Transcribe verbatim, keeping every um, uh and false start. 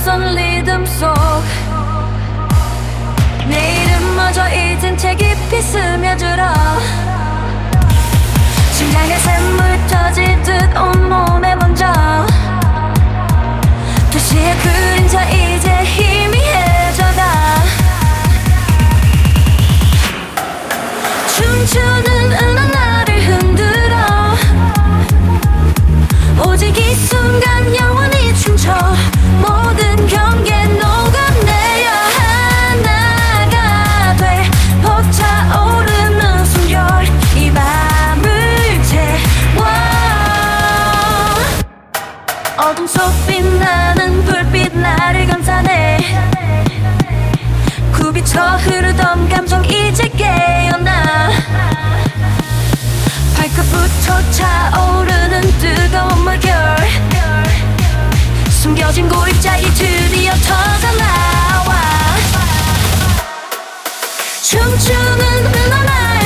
낯선 리듬 속 내 이름마저 이젠 제 깊이 스며들어 심장에 샘물 터질 듯 온몸에 먼저 도시의 그림자 이제 희미해져가 춤추는 은하 나를 흔들어 오직 이 순간 영원히 춤춰 모든 경계 녹아내려 하나가 돼 벅차오르는 숨결 이 밤을 채워 어둠 속 빛나는 불빛 나를 감싸네 굽이쳐 흐르던 감정 이제 깨어나 발끝부터 차오르는 뜨거운 물결 숨겨진 고립자이 드디어 터져나와 춤추는 은하